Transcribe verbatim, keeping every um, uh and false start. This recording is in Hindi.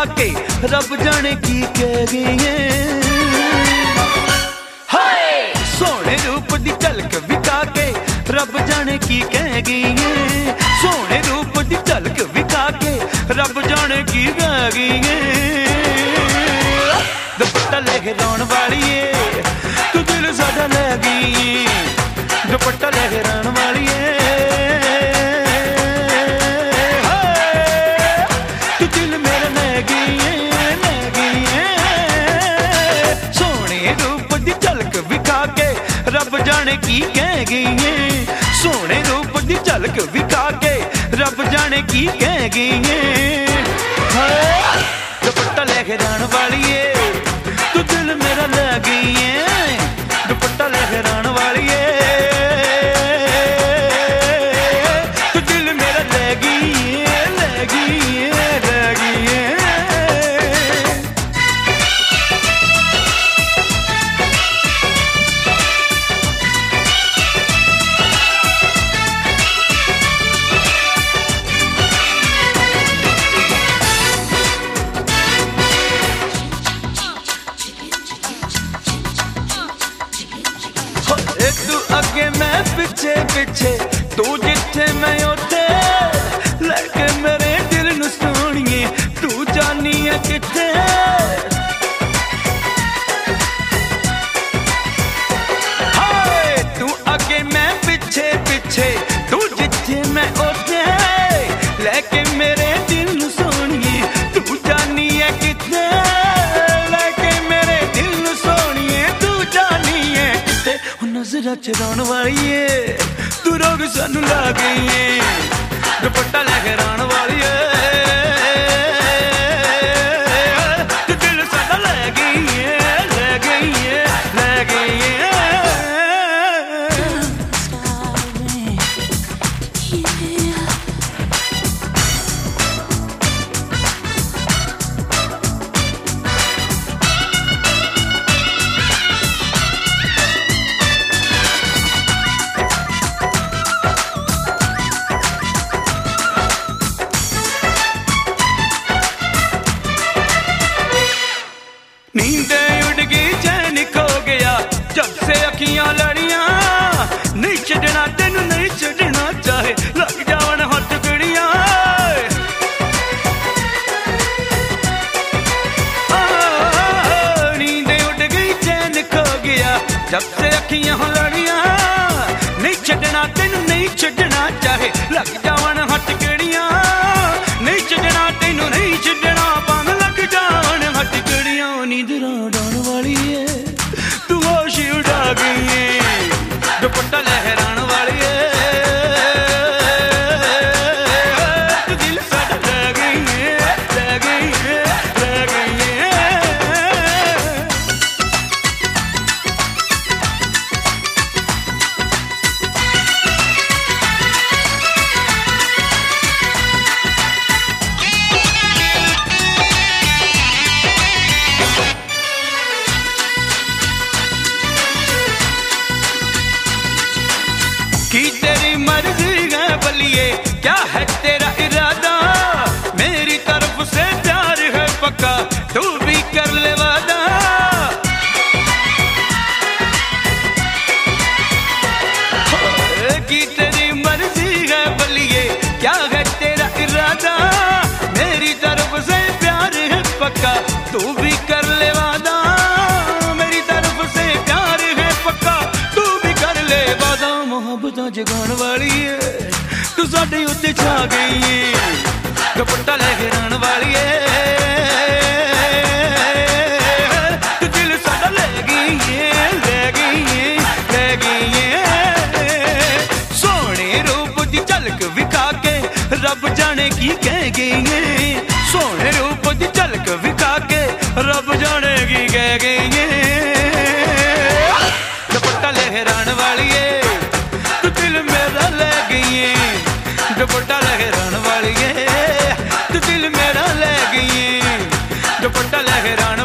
के रब जाने की कह गई है। हाय सोने रूप दी झलक विखा के रब जाने की कह गई है। सोने रूप दी झलक विखा के रब जाने की कह गई है। दुपट्टा लहराउण वाली है तू दिल साडा ले गई। दुपट्टा लहराउण वाली है तू दिल मेरा ले गई है, ले गई है। सोने रूप दी झलक विखा के रब जाने की कह गई है। सोने रूप दी झलक विखा के रब जाने की कह गई है। दुपट्टा लहराउण वाली है तू दिल मेरा ले गई है। दुपट्टा लहराउण वाली है तू दिल मेरा ले गई है, ले गई है, ले गई है। तू अगे मैं पिछे पिछे तू जिथे मैं उथे लेके मेरे दिल नू सोनिए तू जानी है किथे। हाय तू अगे मैं पिछे पिछे तू जिथे मैं उथे लेके मेरे दिल नू सोनिए तू जानी है किथे। लेके मेरे दिल नू सोनिए तू जानी है किथे। नजरा चुराउण वाली है तू रोग सानू ला गई है। दुपट्टा लहराउण वाली है तू दिल साडा ले गई है, ले गई है, ले गई है। नींदें उड़ गई चैन खो गया जब से अखियां लड़ियां। नहीं छड़ना तेनू नहीं छड़ना चाहे लग जावन हथ गड़ियां। नींदें उड़ गई चैन खो गया जब से अखियां लड़ियां। नहीं छड़ना तेनू नहीं छड़ना चाहे लग जावन हथ गड़ियां। नहीं छड़ना तेनू नहीं छड़ना भावें लग जावन हथ गड़ियां। नींद उड़ाउण वाली है तू होश उड़ा गई है। दुपट्टा लहराउण वाली है तू दिल साडा ले गई है, ले गई है, ले गई है। की तेरी मर्जी है बलिए क्या है तेरा इरादा। मेरी तरफ से प्यार है पक्का तू भी कर ले वादा। की तेरी मर्जी है बलिए क्या है तेरा इरादा। मेरी तरफ से प्यार है पक्का तू भी कर ले वादा। मेरी तरफ से प्यार है पक्का तू भी कर ले वादा। मोहब्बत जगाउण वाली है तू साडे उत्ते छा गई है। दुपट्टा लहराउण वाली है तू दिल साडा ले गई है, ले गई है, ले गई है। सोने रूप दी झलक विखा के रब जाने की कह गई है। सोने रूप दी झलक विखा के रब जाने की कह गई है। दुपट्टा लहराउण वाली है तू दिल मेरा ले गई है। दुपट्टा लहराउण वाली है तू दिल मेरा ले गई है। दुपट्टा लहराउण